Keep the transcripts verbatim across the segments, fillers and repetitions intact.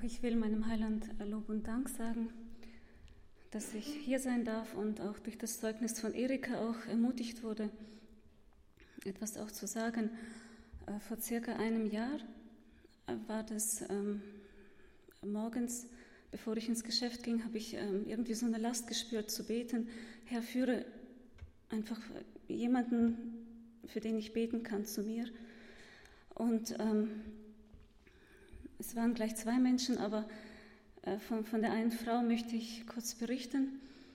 Auch ich will meinem Heiland Lob und Dank sagen, dass ich hier sein darf und auch durch das Zeugnis von Erika auch ermutigt wurde, etwas auch zu sagen. Vor circa einem Jahr war das ähm, morgens, bevor ich ins Geschäft ging, habe ich ähm, irgendwie so eine Last gespürt, zu beten. Herr, führe einfach jemanden, für den ich beten kann, zu mir. Und ähm, es waren gleich zwei Menschen, aber äh, von, von der einen Frau möchte ich kurz berichten.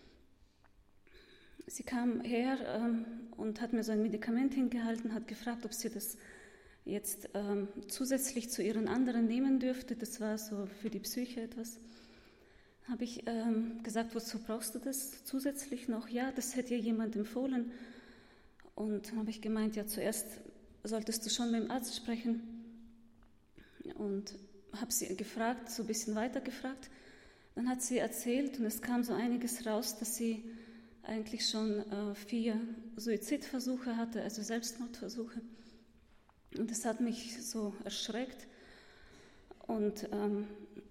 Sie kam her ähm, und hat mir so ein Medikament hingehalten, hat gefragt, ob sie das jetzt ähm, zusätzlich zu ihren anderen nehmen dürfte. Das war so für die Psyche etwas. Habe ich ähm, gesagt, wozu brauchst du das zusätzlich noch? Ja, das hätte ihr jemand empfohlen. Und dann habe ich gemeint, ja, zuerst solltest du schon mit dem Arzt sprechen. Und habe sie gefragt, so ein bisschen weiter gefragt. Dann hat sie erzählt und es kam so einiges raus, dass sie eigentlich schon äh, vier Suizidversuche hatte, also Selbstmordversuche. Und das hat mich so erschreckt. Und ähm,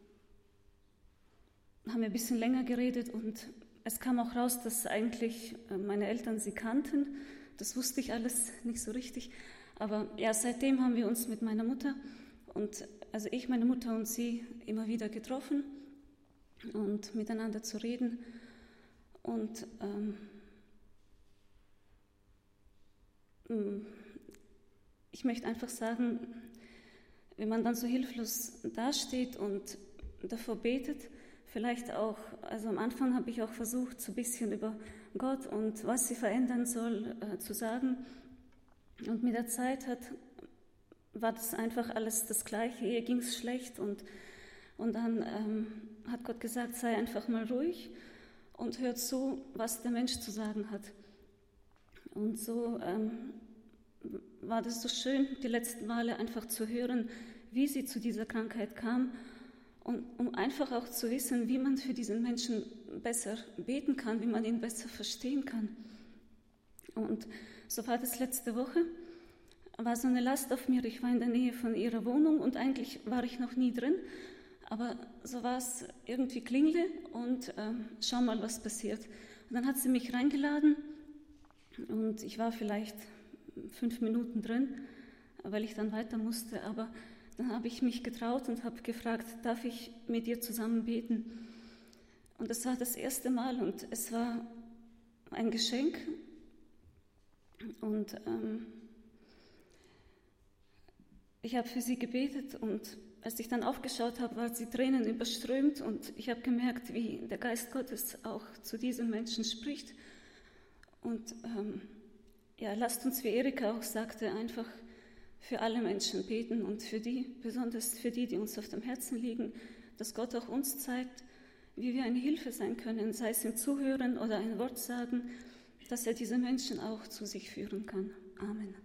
haben wir ein bisschen länger geredet und es kam auch raus, dass eigentlich meine Eltern sie kannten. Das wusste ich alles nicht so richtig. Aber ja, seitdem haben wir uns mit meiner Mutter und also ich, meine Mutter und sie immer wieder getroffen und miteinander zu reden. Und ähm, ich möchte einfach sagen, wenn man dann so hilflos dasteht und davor betet, vielleicht auch, also am Anfang habe ich auch versucht, so ein bisschen über Gott und was sie verändern soll, äh, zu sagen. Und mit der Zeit hat, war das einfach alles das Gleiche. Ihr ging es schlecht und, und dann ähm, hat Gott gesagt, sei einfach mal ruhig und hör zu, was der Mensch zu sagen hat. Und so ähm, war das so schön, die letzten Male einfach zu hören, wie sie zu dieser Krankheit kam. Und um einfach auch zu wissen, wie man für diesen Menschen besser beten kann, wie man ihn besser verstehen kann. Und so war das letzte Woche, war so eine Last auf mir. Ich war in der Nähe von ihrer Wohnung und eigentlich war ich noch nie drin. Aber so war es irgendwie Klingle und äh, schau mal, was passiert. Und dann hat sie mich reingeladen und ich war vielleicht fünf Minuten drin, weil ich dann weiter musste. Aber dann habe ich mich getraut und habe gefragt, darf ich mit dir zusammen beten? Und das war das erste Mal und es war ein Geschenk. Und ähm, ich habe für sie gebetet und als ich dann aufgeschaut habe, war sie Tränen überströmt und ich habe gemerkt, wie der Geist Gottes auch zu diesem Menschen spricht. Und ähm, ja, lasst uns, wie Erika auch sagte, einfach für alle Menschen beten und für die, besonders für die, die uns auf dem Herzen liegen, dass Gott auch uns zeigt, wie wir eine Hilfe sein können, sei es im Zuhören oder ein Wort sagen, dass er diese Menschen auch zu sich führen kann. Amen.